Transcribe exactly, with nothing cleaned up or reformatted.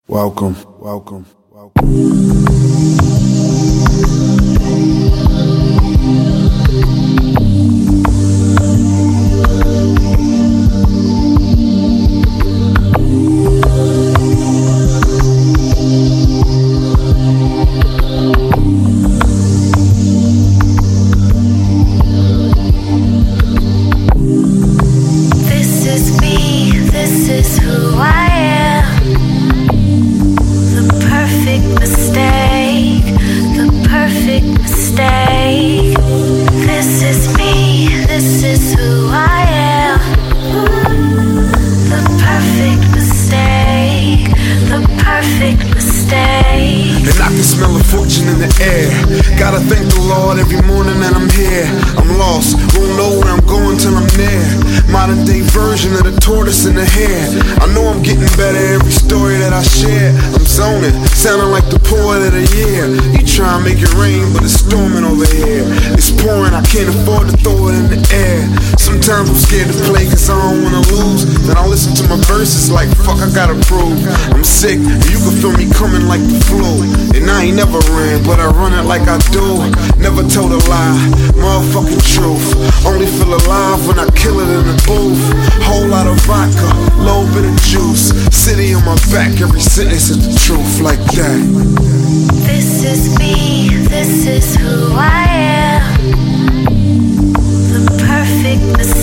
Welcome, welcome, welcome. This is me, this is who I am. The perfect mistake, the perfect mistake. This is me, this is who I am. The perfect mistake, the perfect mistake. And I can smell a fortune in the air. Gotta thank the Lord every morning that I'm here. I'm lost, won't know where I'm going till I'm there. Modern day version of the tortoise in the hare. I know I'm getting better every story that I share. I'm zoning, sounding like the poet of the year. You try and make it rain, but it's storming over here. It's pouring, I can't afford to throw it in the air. Sometimes I'm scared to play cause I don't wanna lose. Then I listen to my verses like fuck I gotta prove. I'm sick, and you can feel me coming like the flu. And I ain't never ran, but I run it like I do. Never told a lie, motherfucking truth. Only feel alive when I kill it in the booth. Whole lot of vodka, little bit of juice. City on my back, every sentence is the truth, like that. This is me, this is who I am. The perfect mistake.